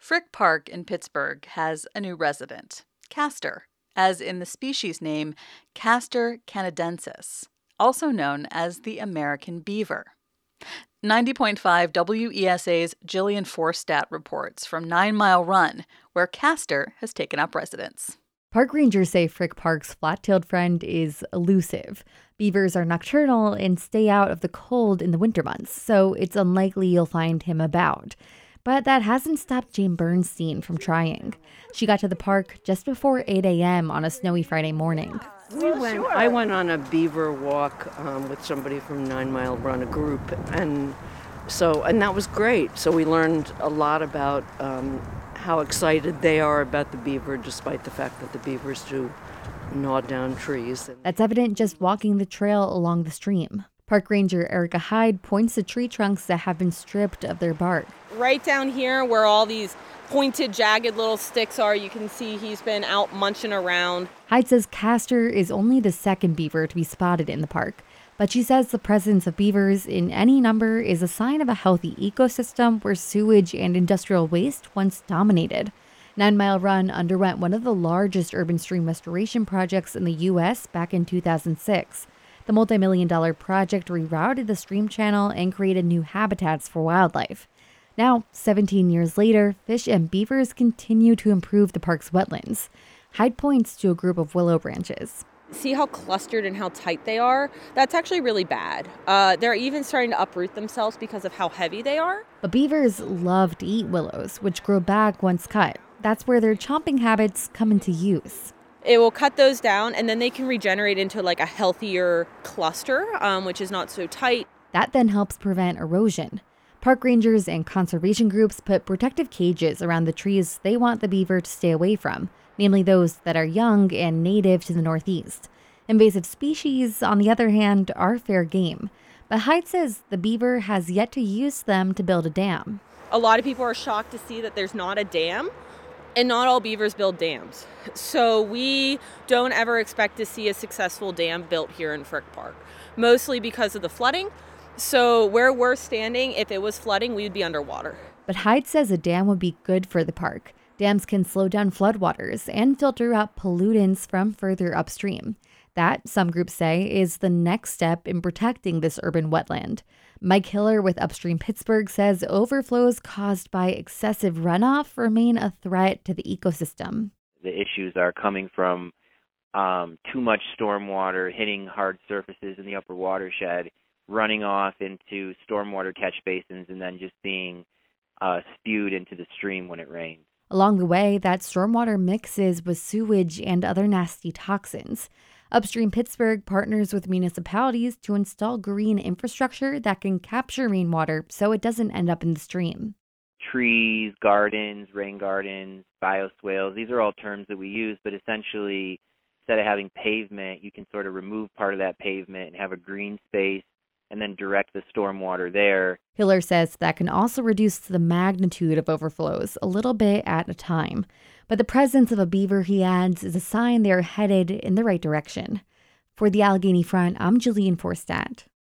Frick Park in Pittsburgh has a new resident, Castor, as in the species name Castor canadensis, also known as the American beaver. 90.5 WESA's Jillian Forstat reports from 9 Mile Run, where Castor has taken up residence. Park rangers say Frick Park's flat-tailed friend is elusive. Beavers are nocturnal and stay out of the cold in the winter months, so it's unlikely you'll find him about. But that hasn't stopped Jane Bernstein from trying. She got to the park just before 8 a.m. on a snowy Friday morning. I went on a beaver walk with somebody from 9 Mile Run, a group, and that was great. So we learned a lot about how excited they are about the beaver, despite the fact that the beavers do gnaw down trees. That's evident just walking the trail along the stream. Park Ranger Erica Hyde points to tree trunks that have been stripped of their bark. Right down here where all these pointed, jagged little sticks are, you can see he's been out munching around. Hyde says Castor is only the second beaver to be spotted in the park, but she says the presence of beavers in any number is a sign of a healthy ecosystem where sewage and industrial waste once dominated. 9 Mile Run underwent one of the largest urban stream restoration projects in the U.S. back in 2006. The multi-million-dollar project rerouted the stream channel and created new habitats for wildlife. Now, 17 years later, fish and beavers continue to improve the park's wetlands. Hyde points to a group of willow branches. See how clustered and how tight they are? That's actually really bad. They're even starting to uproot themselves because of how heavy they are. But beavers love to eat willows, which grow back once cut. That's where their chomping habits come into use. It will cut those down, and then they can regenerate into like a healthier cluster, which is not so tight. That then helps prevent erosion. Park rangers and conservation groups put protective cages around the trees they want the beaver to stay away from, namely those that are young and native to the Northeast. Invasive species, on the other hand, are fair game. But Hyde says the beaver has yet to use them to build a dam. A lot of people are shocked to see that there's not a dam. And not all beavers build dams. So we don't ever expect to see a successful dam built here in Frick Park, mostly because of the flooding. So where we're standing, if it was flooding, we would be underwater. But Hyde says a dam would be good for the park. Dams can slow down floodwaters and filter out pollutants from further upstream. That, some groups say, is the next step in protecting this urban wetland. Mike Hiller with Upstream Pittsburgh says overflows caused by excessive runoff remain a threat to the ecosystem. The issues are coming from too much stormwater hitting hard surfaces in the upper watershed, running off into stormwater catch basins, and then just being spewed into the stream when it rains. Along the way, that stormwater mixes with sewage and other nasty toxins. Upstream Pittsburgh partners with municipalities to install green infrastructure that can capture rainwater so it doesn't end up in the stream. Trees, gardens, rain gardens, bioswales, these are all terms that we use, but essentially, instead of having pavement, you can sort of remove part of that pavement and have a green space and then direct the stormwater there. Hiller says that can also reduce the magnitude of overflows a little bit at a time. But the presence of a beaver, he adds, is a sign they are headed in the right direction. For the Allegheny Front, I'm Jillian Forstat.